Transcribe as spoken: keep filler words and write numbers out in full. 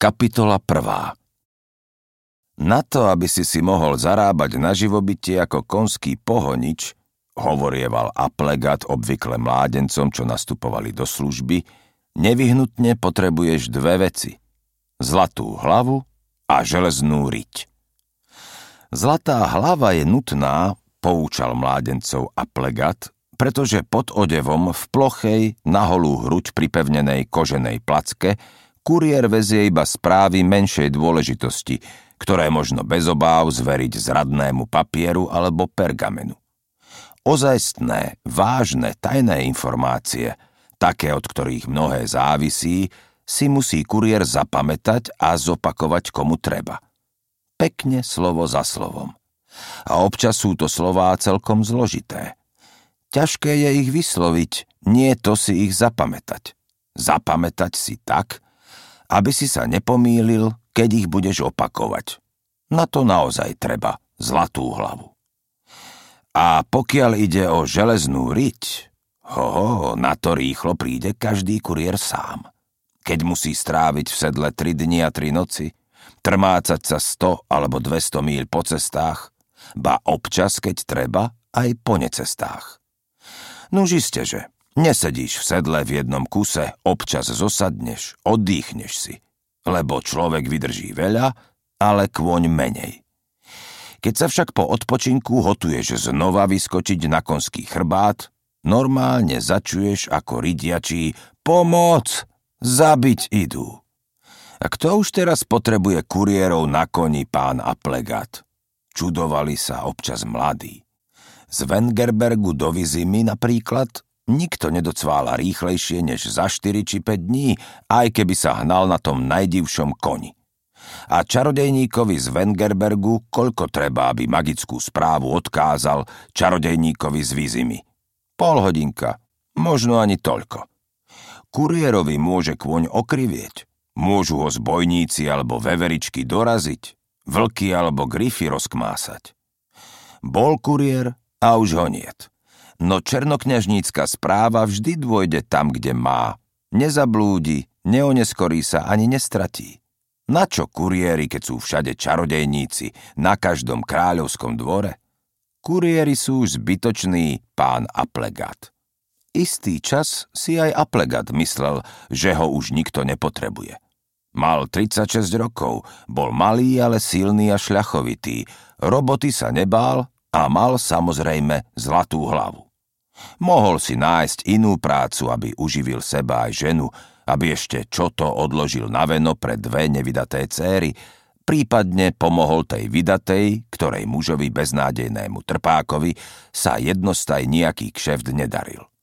Kapitola prvá. Na to, aby si si mohol zarábať na živobytie ako konský pohonič, hovorieval Aplegat obvykle mládencom, čo nastupovali do služby, nevyhnutne potrebuješ dve veci. Zlatú hlavu a železnú riť. Zlatá hlava je nutná, poučal mládencov Aplegat, pretože pod odevom v plochej, na holú hruď pripevnenej koženej placke kuriér vezie iba správy menšej dôležitosti, ktoré možno bez obáv zveriť zradnému papieru alebo pergamenu. Ozajstné, vážne, tajné informácie, také, od ktorých mnohé závisí, si musí kuriér zapamätať a zopakovať komu treba. Pekne slovo za slovom. A občas sú to slová celkom zložité. Ťažké je ich vysloviť, nie to si ich zapamätať. Zapamätať si tak, aby si sa nepomýlil, keď ich budeš opakovať. Na to naozaj treba zlatú hlavu. A pokiaľ ide o železnú riť, ho, na to rýchlo príde každý kuriér sám. Keď musí stráviť v sedle tri dni a tri noci, trmácať sa sto alebo dvesto míľ po cestách, ba občas, keď treba, aj po necestách. Nuž isteže, nesedíš v sedle v jednom kuse, občas zosadneš, oddychneš si, lebo človek vydrží veľa, ale kôň menej. Keď sa však po odpočinku hotuješ znova vyskočiť na konský chrbát, normálne začuješ ako ridiačí pomoc, zabiť idú. A kto už teraz potrebuje kuriérov na koni, pán Aplegat? Čudovali sa občas mladí. Z Wengerbergu do Vizimy napríklad nikto nedocvála rýchlejšie než za štyri či päť dní, aj keby sa hnal na tom najdivšom koni. A čarodejníkovi z Wengerbergu koľko treba, aby magickú správu odkázal čarodejníkovi z Vizimy? Pol hodinka, možno ani toľko. Kuriérovi môže kôň okrivieť, môžu ho zbojníci alebo veveričky doraziť, vlky alebo grify rozkmásať. Bol kuriér a už ho niet. No černokňažnícka správa vždy dôjde tam, kde má. Nezablúdi, neoneskorí sa ani nestratí. Na čo kuriéri, keď sú všade čarodejníci, na každom kráľovskom dvore? Kuriéri sú už zbytoční, pán Aplegat. Istý čas si aj Aplegat myslel, že ho už nikto nepotrebuje. Mal tridsaťšesť rokov, bol malý, ale silný a šľachovitý, roboty sa nebál a mal samozrejme zlatú hlavu. Mohol si nájsť inú prácu, aby uživil seba aj ženu, aby ešte čo to odložil na veno pre dve nevydaté céry, prípadne pomohol tej vydatej, ktorej mužovi beznádejnému trpákovi sa jednostaj nejaký kšeft nedaril.